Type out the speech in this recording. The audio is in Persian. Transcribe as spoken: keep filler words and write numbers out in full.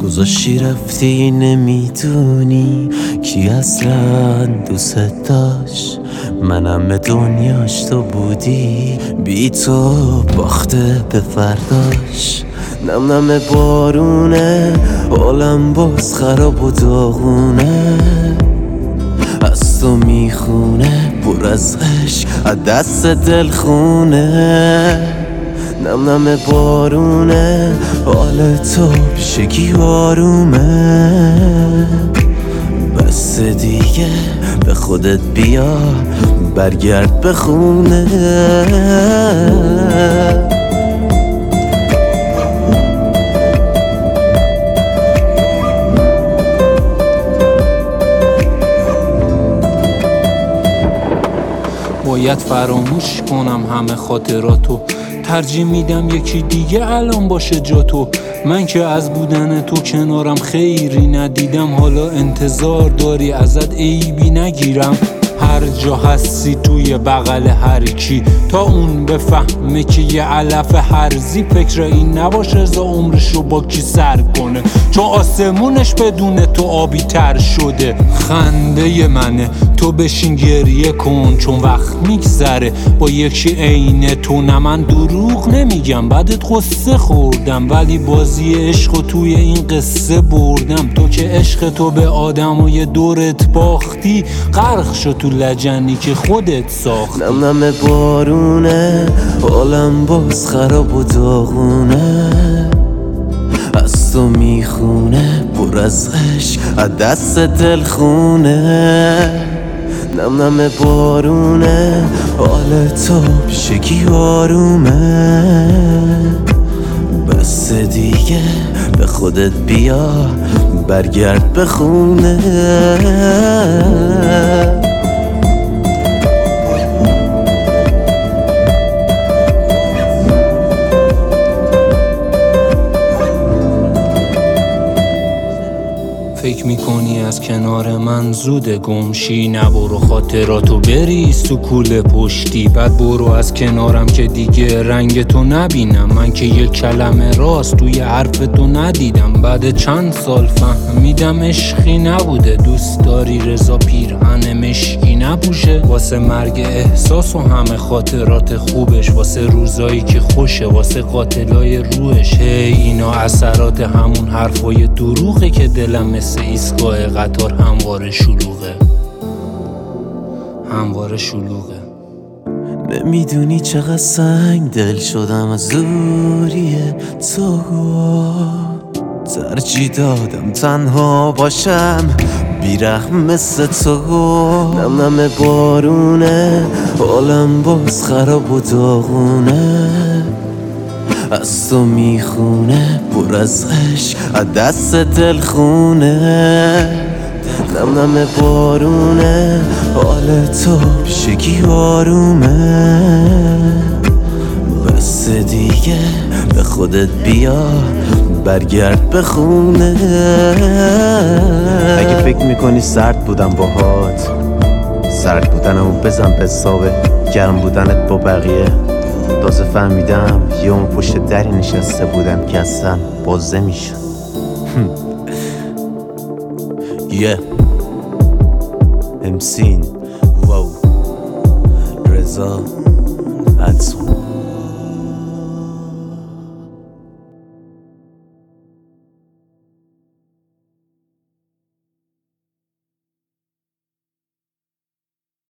گذاشتی رفتی نمیدونی کی اصلا دوست داشت، منم به دنیاش تو بودی، بی تو باخته به فرداش. نم نم بارونه حالم باز خراب و داغونه، از تو میخونه پر از عشق از دست دلخونه. نم نم بارونه حال تو پیشگی آرومه، بس دیگه به خودت بیا برگرد به خونه. باید فراموش کنم همه خاطراتو، ترجیح میدم یکی دیگه الان باشه جا تو. من که از بودن تو کنارم خیری ندیدم، حالا انتظار داری ازت عیبی نگیرم. هر جا هستی توی بغل هر کی، تا اون بفهمه که یه علف هرزی فکر این نباشه ازا عمرش رو با کی سر کنه، چون آسمونش بدون تو آبی تر شده. خنده منه تو بشین گریه کن، چون وقت میگذره با یکی عین تو. نه من دروغ نمیگم بعدت قصه خوردم، ولی بازی عشق توی این قصه بردم. تو که عشق تو به آدم و یه دورت باختی، غرق شد تو لجنی که خودت ساختی. نم نم بارونه حالم باز خراب و داغونه، از تو میخونه پر از عشق از دست دلخونه. نم نم بارونه حال تو پیشگی آرومه، بس دیگه به خودت بیا برگرد به خونه. فکر میکنی از کنار من زوده گمشی، نبرو خاطراتو بریز تو کوله پشتی. بعد برو از کنارم که دیگه رنگ تو نبینم، من که یک کلمه راست توی حرف تو ندیدم. بعد چند سال فهمیدم عشقی نبوده، دوست داری رضا پیرهن مشکی نپوشه. واسه مرگ احساس و همه خاطرات خوبش، واسه روزایی که خوشه، واسه قاتلای روحش. هی اینا اثرات همون حرفای دروغه که دلم مثل ایستگاه قطار همواره شلوغه، همواره شلوغه. نمیدونی چقدر سنگ دل شدم از دوری تو، ترجیح دادم تنها باشم بیرحم مثل تو. نم نم بارونه حالم باز خراب و داغونه، از تو میخونه پر از عشق از دست دلخونه. نم نم بارونه حال تو پیشگی آرومه، بس دیگه به خودت بیا برگرد به خونه. اگه فکر میکنی سرد بودم باهات، سرد بودنمو بزن به حساب گرم بودنت با بقیه. تازه فهمیدم یه اون پشت دری نشسته بودم که اصلا بازه میشد. یه امسین واو رضا